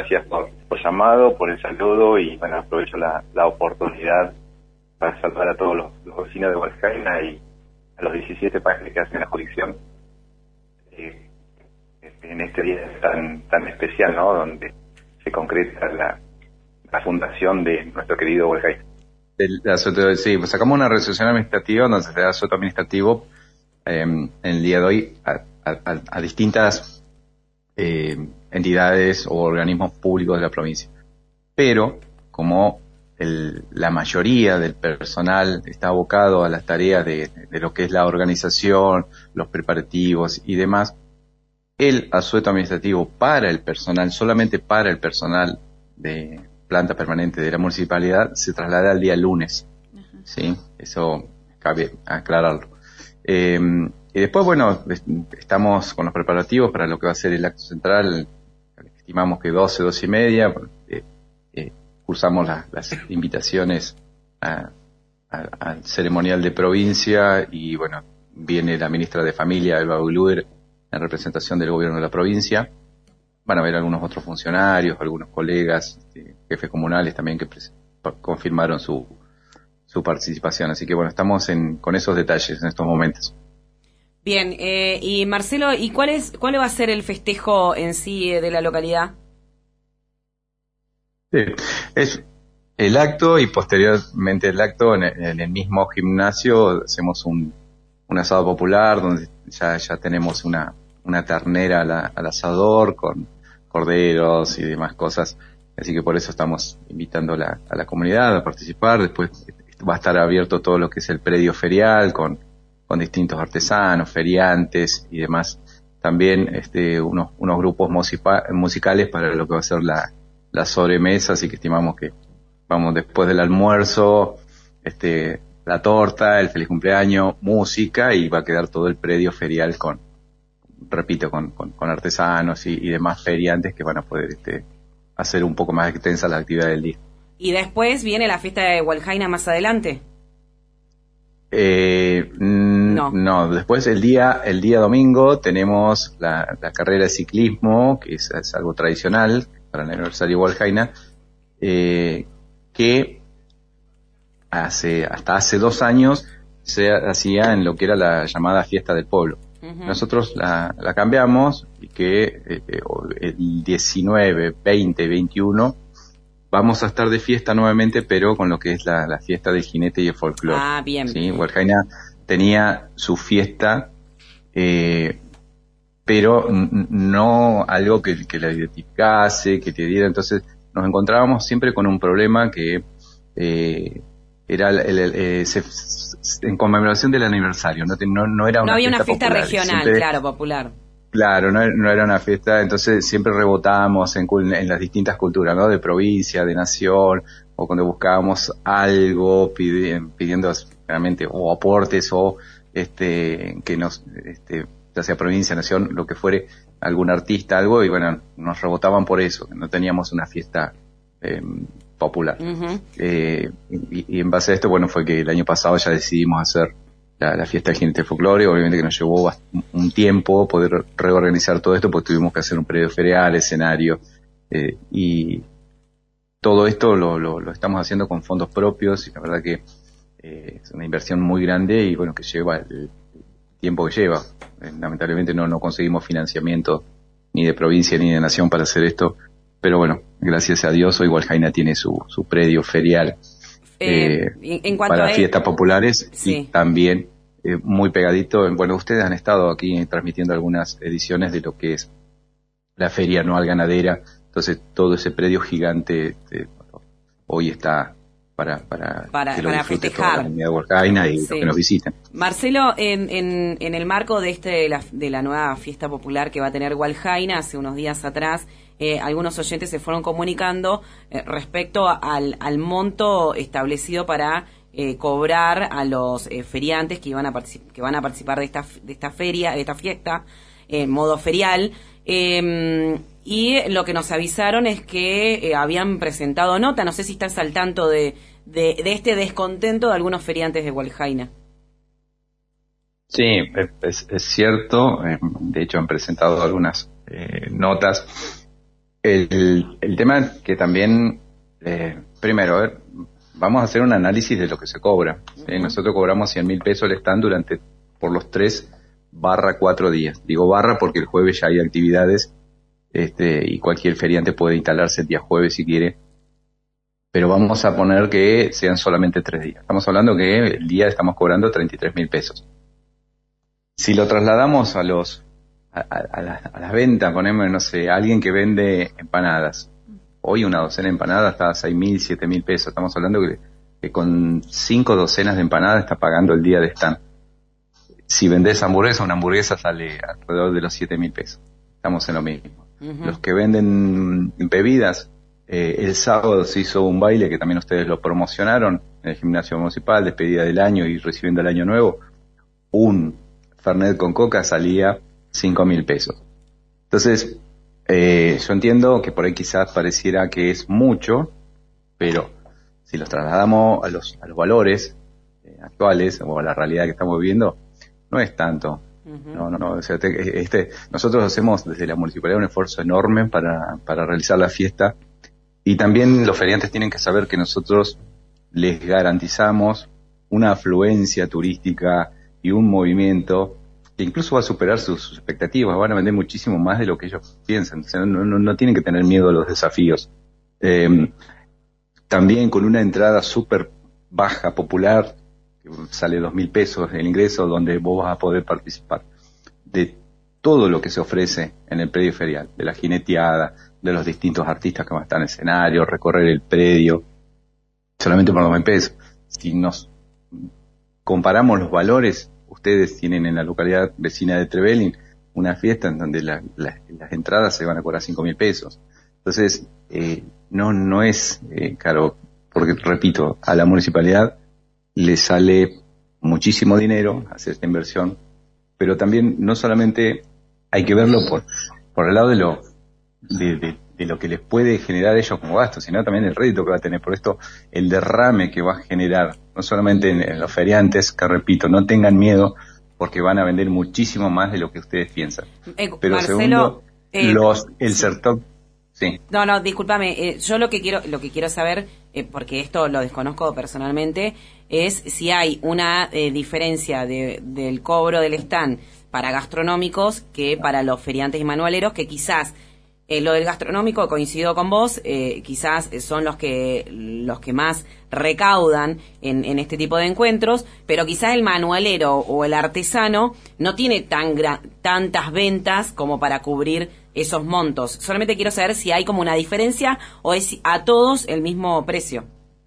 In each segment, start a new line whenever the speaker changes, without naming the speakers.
gracias por llamado, por el saludo y bueno, aprovecho la oportunidad para saludar a todos los vecinos de Hualjaina y a los 17 países que hacen la jurisdicción en este día tan especial, ¿no? Donde se concreta la fundación de nuestro querido Hualjaina.
Sí, pues sacamos una resolución administrativa donde se da asueto administrativo en el día de hoy a distintas entidades o organismos públicos de la provincia. Pero como la mayoría del personal está abocado a las tareas de lo que es la organización, los preparativos y demás, el asueto administrativo para el personal, solamente para el personal de planta permanente de la municipalidad, se traslada al día lunes. Uh-huh. ¿Sí? Eso cabe aclararlo. Y después, bueno, estamos con los preparativos para lo que va a ser el acto central. Estimamos que 12:30. Cursamos las invitaciones al ceremonial de provincia y, bueno, viene la ministra de Familia, Elba Boluer, en representación del gobierno de la provincia. Van a haber algunos otros funcionarios, algunos colegas, jefes comunales también que confirmaron su participación. Así que, bueno, estamos con esos detalles en estos momentos.
Bien, y Marcelo, ¿y cuál va a ser el festejo en sí de la localidad?
Sí, es el acto y posteriormente el acto en el mismo gimnasio hacemos un asado popular donde ya tenemos una ternera al asador con corderos y demás cosas, así que por eso estamos invitando a la comunidad a participar. Después va a estar abierto todo lo que es el predio ferial con distintos artesanos, feriantes y demás. También unos grupos musicales para lo que va a ser la sobremesa, así que estimamos que vamos después del almuerzo, la torta, el feliz cumpleaños, música, y va a quedar todo el predio ferial con artesanos y demás feriantes que van a poder hacer un poco más extensa la actividad del día.
¿Y después viene la fiesta de Hualjaina más adelante?
No, después el día domingo tenemos la carrera de ciclismo, que es algo tradicional para el aniversario de Hualjaina, que hasta hace 2 años se hacía en lo que era la llamada fiesta del pueblo. Uh-huh. Nosotros la cambiamos y que el 19, 20, 21 vamos a estar de fiesta nuevamente, pero con lo que es la fiesta del jinete y el folclore.
Ah, bien.
¿Sí? Hualjaina tenía su fiesta, pero no algo que la identificase, que te diera. Entonces nos encontrábamos siempre con un problema que era en conmemoración del aniversario. No era una
había
fiesta
una fiesta
popular,
regional,
siempre,
claro, popular.
Claro, no era una fiesta, entonces siempre rebotábamos en las distintas culturas, ¿no? De provincia, de nación, o cuando buscábamos algo pidiendo realmente o aportes o que nos ya sea provincia, nación, lo que fuere, algún artista, algo, y bueno, nos rebotaban por eso, que no teníamos una fiesta popular. Uh-huh. Y en base a esto, bueno, fue que el año pasado ya decidimos hacer la fiesta del jinete folclore. Obviamente que nos llevó un tiempo poder reorganizar todo esto, porque tuvimos que hacer un predio ferial, escenario, y todo esto lo estamos haciendo con fondos propios, y la verdad que es una inversión muy grande y bueno, que lleva el tiempo que lleva. Lamentablemente no conseguimos financiamiento ni de provincia ni de nación para hacer esto, pero bueno, gracias a Dios hoy Hualjaina tiene su predio ferial
en cuanto
para fiestas populares,
sí.
Y también muy pegadito. Bueno, ustedes han estado aquí transmitiendo algunas ediciones de lo que es la feria anual ganadera, entonces todo ese predio gigante hoy está para
festejar
toda la comunidad de Hualjaina y sí, los que nos visiten.
Marcelo, en el marco de la nueva fiesta popular que va a tener Hualjaina, hace unos días atrás, algunos oyentes se fueron comunicando respecto al monto establecido para cobrar a los feriantes que van a participar de esta feria, de esta fiesta, en modo ferial. Y lo que nos avisaron es que habían presentado nota. No sé si estás al tanto de este descontento de algunos feriantes de Hualjaina.
Sí, es cierto. De hecho, han presentado algunas notas El tema que también, primero, a ver, vamos a hacer un análisis de lo que se cobra. ¿Sí? Nosotros cobramos 100.000 pesos el stand por los 3/4 días. Digo barra porque el jueves ya hay actividades, y cualquier feriante puede instalarse el día jueves si quiere. Pero vamos a poner que sean solamente 3 días. Estamos hablando que el día estamos cobrando 33.000 pesos. Si lo trasladamos a las ventas, ponemos, no sé, alguien que vende empanadas. Hoy una docena de empanadas está a 6.000, 7.000 pesos. Estamos hablando que con 5 docenas de empanadas está pagando el día de stand. Si vendés hamburguesa, una hamburguesa sale alrededor de los 7.000 pesos. Estamos en lo mismo. Uh-huh. Los que venden bebidas, el sábado se hizo un baile que también ustedes lo promocionaron en el gimnasio municipal, despedida del año y recibiendo el año nuevo. Un Fernet con coca salía 5.000 pesos. Entonces, yo entiendo que por ahí quizás pareciera que es mucho, pero si los trasladamos a los valores actuales o a la realidad que estamos viviendo, no es tanto. Uh-huh. No, o sea, nosotros hacemos desde la municipalidad un esfuerzo enorme para realizar la fiesta, y también los feriantes tienen que saber que nosotros les garantizamos una afluencia turística y un movimiento que incluso va a superar sus expectativas. Van a vender muchísimo más de lo que ellos piensan. O sea, no tienen que tener miedo a los desafíos. También con una entrada súper baja, popular, que sale 2.000 pesos el ingreso, donde vos vas a poder participar de todo lo que se ofrece en el predio ferial, de la jineteada, de los distintos artistas que van a estar en escenario, recorrer el predio, solamente por 2.000 pesos. Si nos comparamos los valores, ustedes tienen en la localidad vecina de Trevelin una fiesta en donde las entradas se van a cobrar 5.000 pesos. Entonces, no es caro, porque, repito, a la municipalidad le sale muchísimo dinero hacer esta inversión, pero también no solamente hay que verlo por el lado de lo que les puede generar a ellos como gasto, sino también el rédito que va a tener. Por esto, el derrame que va a generar, no solamente en los feriantes, que repito, no tengan miedo, porque van a vender muchísimo más de lo que ustedes piensan. Pero
Marcelo,
segundo, el sector... Sí.
No, discúlpame, yo lo que quiero saber, porque esto lo desconozco personalmente, es si hay una diferencia del cobro del stand para gastronómicos que para los feriantes y manualeros, que quizás lo del gastronómico, coincido con vos, quizás son los que más recaudan en este tipo de encuentros, pero quizás el manualero o el artesano no tiene tantas ventas como para cubrir esos montos. Solamente quiero saber si hay como una diferencia o es a todos el mismo precio.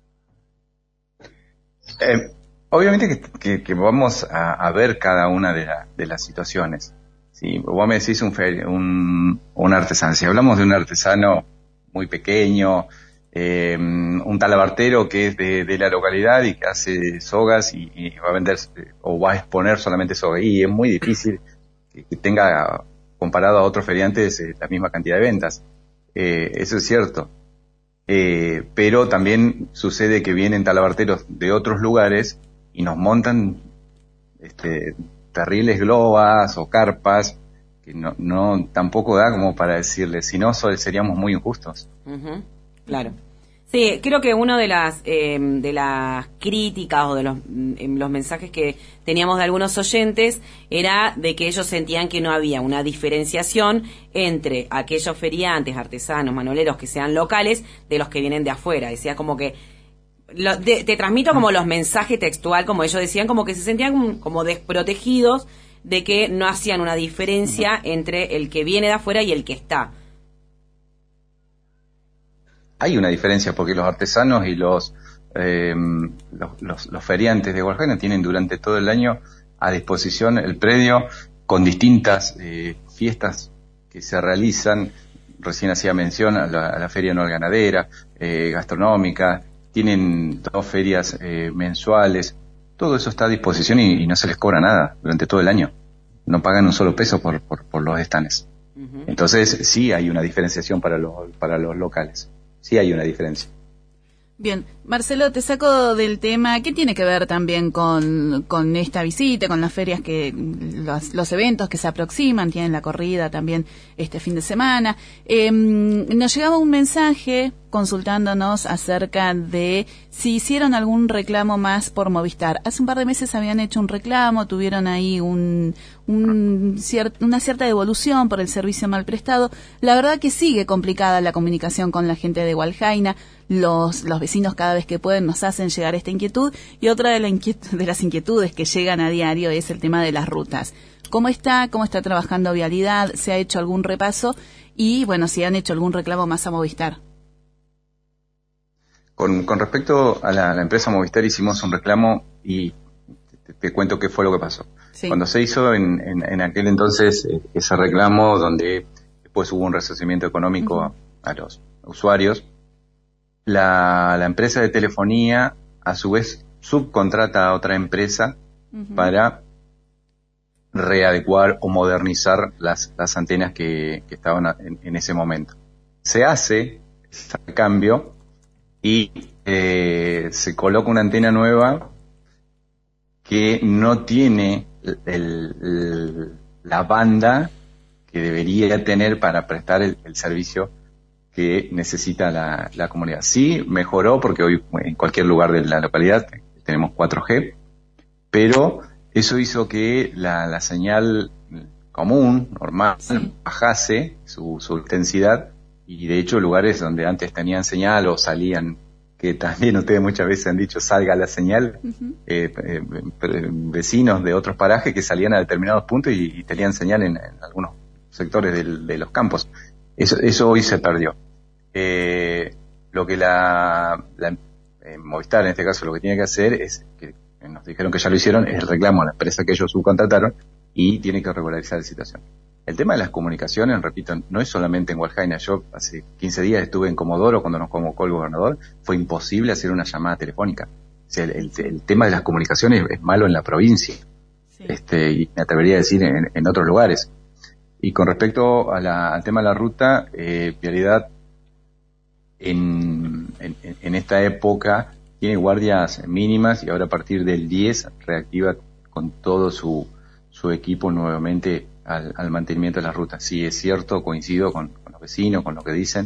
Obviamente que vamos a ver cada una de las situaciones. Si vos me decís un artesano, si hablamos de un artesano muy pequeño, un talabartero que es de la localidad y que hace sogas y va a vender o va a exponer solamente sogas, y es muy difícil que tenga, comparado a otros feriantes, la misma cantidad de ventas. Eso es cierto. Pero también sucede que vienen talabarteros de otros lugares y nos montan terribles globas o carpas que no tampoco da como para decirles, si no seríamos muy injustos.
Uh-huh. Claro. Sí, creo que una de las críticas o de los mensajes que teníamos de algunos oyentes era de que ellos sentían que no había una diferenciación entre aquellos feriantes, artesanos, manualeros que sean locales de los que vienen de afuera. Decía como que te transmito como los mensajes textual, como ellos decían, como que se sentían como desprotegidos de que no hacían una diferencia entre el que viene de afuera y el que está.
Hay una diferencia porque los artesanos y los feriantes de Hualjaina tienen durante todo el año a disposición el predio con distintas fiestas que se realizan. Recién hacía mención a la feria anual ganadera, gastronómica. Tienen 2 ferias mensuales. Todo eso está a disposición y no se les cobra nada durante todo el año. No pagan un solo peso por los stands. Uh-huh. Entonces sí hay una diferenciación para los locales. Sí hay una diferencia.
Bien, Marcelo, te saco del tema. ¿Qué tiene que ver también con esta visita, con las ferias, los eventos que se aproximan? Tienen la corrida también este fin de semana. Nos llegaba un mensaje consultándonos acerca de si hicieron algún reclamo más por Movistar. Hace un par de meses habían hecho un reclamo, tuvieron ahí una cierta devolución por el servicio mal prestado. La verdad que sigue complicada la comunicación con la gente de Hualjaina. Los vecinos cada vez que pueden nos hacen llegar esta inquietud, y otra de las inquietudes que llegan a diario es el tema de las rutas. ¿Cómo está trabajando Vialidad? ¿Se ha hecho algún repaso? Y bueno, si han hecho algún reclamo más a Movistar.
Con respecto a la empresa Movistar, hicimos un reclamo y te cuento qué fue lo que pasó. Sí. Cuando se hizo en aquel entonces ese reclamo, donde después hubo un resarcimiento económico a los usuarios, la empresa de telefonía a su vez subcontrata a otra empresa para readecuar o modernizar las antenas que estaban en ese momento. Se hace ese cambio y se coloca una antena nueva que no tiene la banda que debería tener para prestar el servicio que necesita la comunidad. Sí, mejoró porque hoy en cualquier lugar de la localidad tenemos 4G, pero eso hizo que la señal común, normal, bajase su intensidad, y de hecho lugares donde antes tenían señal o salían, que también ustedes muchas veces han dicho salga la señal, vecinos de otros parajes que salían a determinados puntos y tenían señal en algunos sectores de los campos. Eso hoy se perdió. Lo que Movistar, en este caso, lo que tiene que hacer es, que nos dijeron que ya lo hicieron, es el reclamo a la empresa que ellos subcontrataron y tiene que regularizar la situación. El tema de las comunicaciones, repito, no es solamente en Hualjaina. Yo hace 15 días estuve en Comodoro cuando nos convocó el gobernador. Fue imposible hacer una llamada telefónica. O sea, el tema de las comunicaciones es malo en la provincia. Sí. Y me atrevería a decir en otros lugares. Y con respecto al tema de la ruta, Vialidad en esta época tiene guardias mínimas, y ahora a partir del 10 reactiva con todo su equipo nuevamente al mantenimiento de la ruta. Sí, es cierto, coincido con los vecinos, con lo que dicen.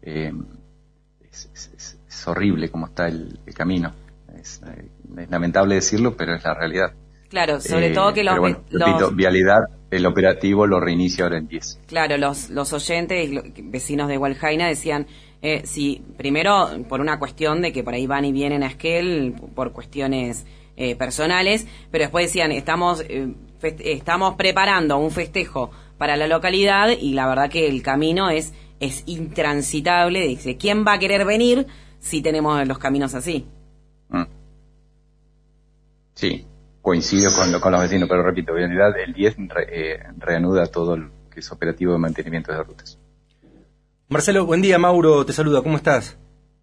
Es horrible cómo está el camino. Es lamentable decirlo, pero es la realidad.
Claro, sobre todo que
repito, Vialidad, el operativo lo reinicia ahora en 10.
Claro, los oyentes, vecinos de Hualjaina decían, si primero por una cuestión de que por ahí van y vienen a Esquel por cuestiones personales, pero después decían, estamos preparando un festejo para la localidad y la verdad que el camino es intransitable. Dice, ¿quién va a querer venir si tenemos los caminos así?
Sí, coincido con los vecinos, pero repito, en realidad el 10 reanuda todo lo que es operativo de mantenimiento de rutas.
Marcelo, buen día, Mauro te saluda, ¿cómo estás?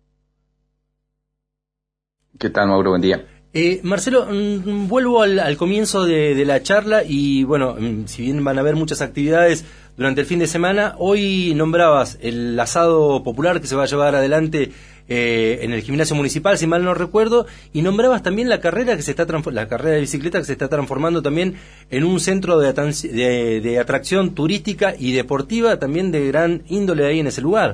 ¿Qué tal, Mauro? Buen día.
Marcelo, vuelvo al comienzo de la charla y bueno, si bien van a haber muchas actividades durante el fin de semana, hoy nombrabas el asado popular que se va a llevar adelante en el gimnasio municipal, si mal no recuerdo, y nombrabas también la carrera la carrera de bicicleta que se está transformando también en un centro de atracción turística y deportiva también de gran índole ahí en ese lugar.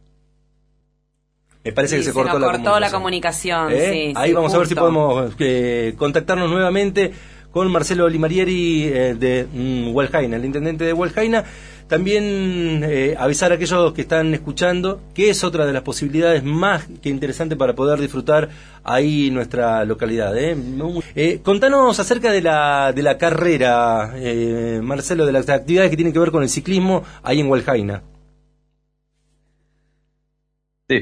Me parece que se cortó la comunicación.
Sí,
ahí vamos a ver si podemos contactarnos nuevamente con Marcelo Limarieri de Hualjaina, el intendente de Hualjaina. También avisar a aquellos que están escuchando que es otra de las posibilidades más que interesante para poder disfrutar ahí nuestra localidad. Contanos acerca de la carrera, Marcelo, de las actividades que tienen que ver con el ciclismo ahí en Hualjaina.
Sí,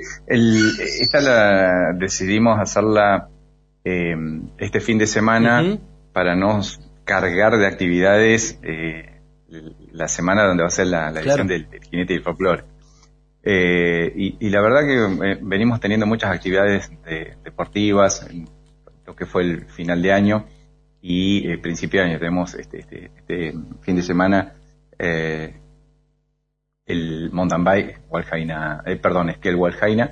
decidimos hacerla este fin de semana para no cargar de actividades la semana donde va a ser la edición del Jinete del Folclore. Y la verdad que venimos teniendo muchas actividades deportivas, en lo que fue el final de año y principio de año. Tenemos este fin de semana el mountain bike Esquel Hualjaina,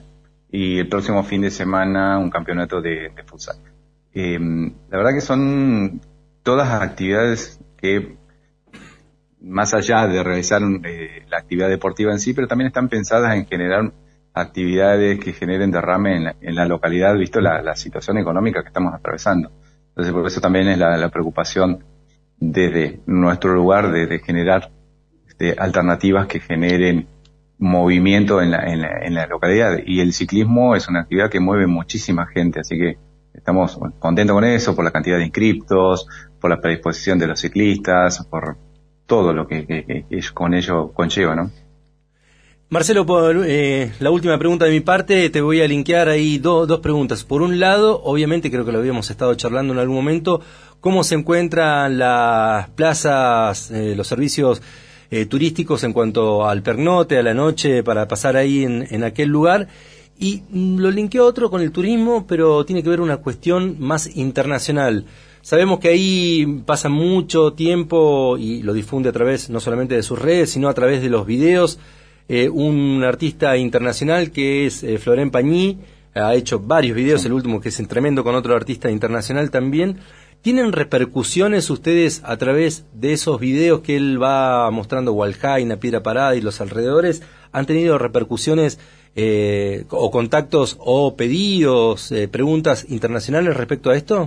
y el próximo fin de semana un campeonato de futsal. La verdad que son todas actividades que, más allá de realizar la actividad deportiva en sí, pero también están pensadas en generar actividades que generen derrame en la localidad, visto la situación económica que estamos atravesando. Entonces, por eso también es la preocupación desde nuestro lugar de generar alternativas que generen movimiento en la localidad. Y el ciclismo es una actividad que mueve muchísima gente, así que estamos contentos con eso, por la cantidad de inscriptos, por la predisposición de los ciclistas, por todo lo que con ello conlleva, ¿no?
Marcelo, por la última pregunta de mi parte, te voy a linkear ahí dos preguntas. Por un lado, obviamente, creo que lo habíamos estado charlando en algún momento, ¿cómo se encuentran las plazas, los servicios turísticos en cuanto al pernote, a la noche, para pasar ahí en aquel lugar? Y lo linkeo otro con el turismo, pero tiene que ver una cuestión más internacional. Sabemos que ahí pasa mucho tiempo y lo difunde a través no solamente de sus redes, sino a través de los videos. Un artista internacional que es Florent Pagny, ha hecho varios videos, el último que es tremendo con otro artista internacional también. ¿Tienen repercusiones ustedes a través de esos videos que él va mostrando, Hualjaina, Piedra Parada y los alrededores? ¿Han tenido repercusiones o contactos o pedidos, preguntas internacionales respecto a esto?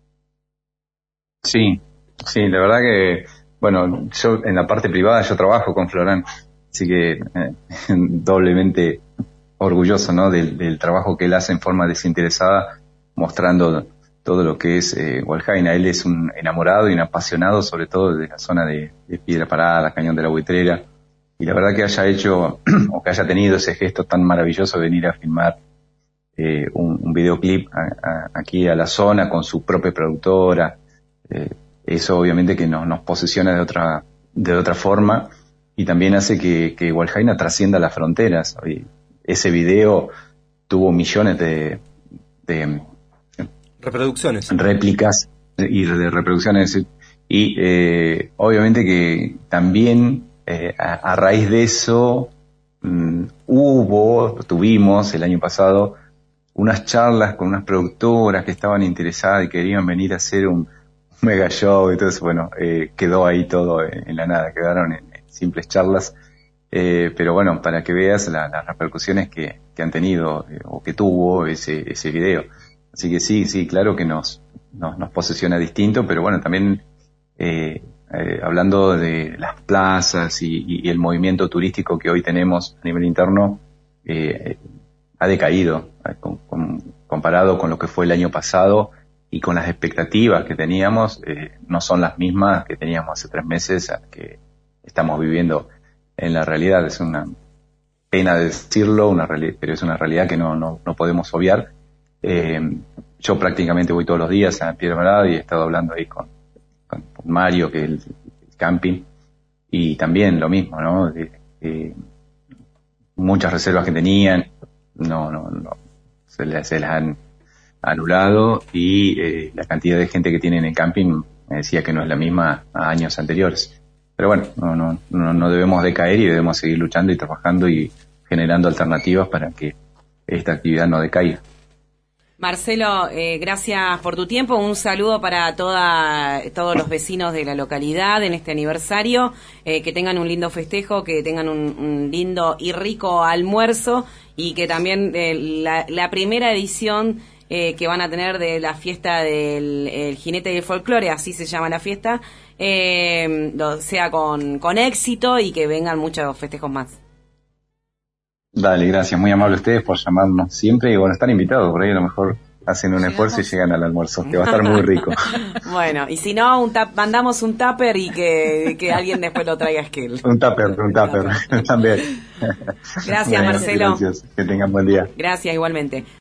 Sí, la verdad que, bueno, yo en la parte privada yo trabajo con Florent, así que doblemente orgulloso, ¿no? del trabajo que él hace en forma desinteresada, mostrando todo lo que es Hualjaina. Él es un enamorado y un apasionado, sobre todo de la zona de Piedra Parada, Cañón de la Buitrera, y la verdad que haya hecho o que haya tenido ese gesto tan maravilloso de venir a filmar un videoclip aquí a la zona con su propia productora, eso obviamente que nos posiciona de otra forma, y también hace que Hualjaina trascienda las fronteras. Ese video tuvo millones de
reproducciones,
réplicas y de reproducciones, y obviamente que también a raíz de eso tuvimos el año pasado unas charlas con unas productoras que estaban interesadas y querían venir a hacer un mega show. Entonces, bueno, quedó ahí todo en la nada, quedaron en simples charlas, pero bueno, para que veas las repercusiones que han tenido o que tuvo ese video. Así que sí, claro que nos posiciona distinto, pero bueno, también hablando de las plazas y el movimiento turístico que hoy tenemos a nivel interno, ha decaído comparado con lo que fue el año pasado, y con las expectativas que teníamos, no son las mismas que teníamos hace 3 meses, que estamos viviendo en la realidad. Es una pena decirlo, pero es una realidad que no podemos obviar. Yo prácticamente voy todos los días a Piedra Parada y he estado hablando ahí con Mario, que es el camping, y también lo mismo, ¿no? Muchas reservas que tenían se las han anulado, y la cantidad de gente que tiene en el camping me decía que no es la misma a años anteriores. Pero bueno, no debemos decaer y debemos seguir luchando y trabajando y generando alternativas para que esta actividad no decaiga.
Marcelo, gracias por tu tiempo. Un saludo para todos los vecinos de la localidad en este aniversario. Que tengan un lindo festejo, que tengan un lindo y rico almuerzo, y que también la primera edición que van a tener de la fiesta del Jinete del Folclore, así se llama la fiesta, sea con éxito, y que vengan muchos festejos más.
Dale, gracias, muy amable ustedes por llamarnos siempre, y bueno, están invitados, por ahí a lo mejor hacen un esfuerzo y llegan al almuerzo, que va a estar muy rico.
Bueno, y si no, mandamos un tupper y que alguien después lo traiga a Esquel.
Un tupper también.
Gracias, bueno, Marcelo.
Gracias, que tengan buen día.
Gracias, igualmente.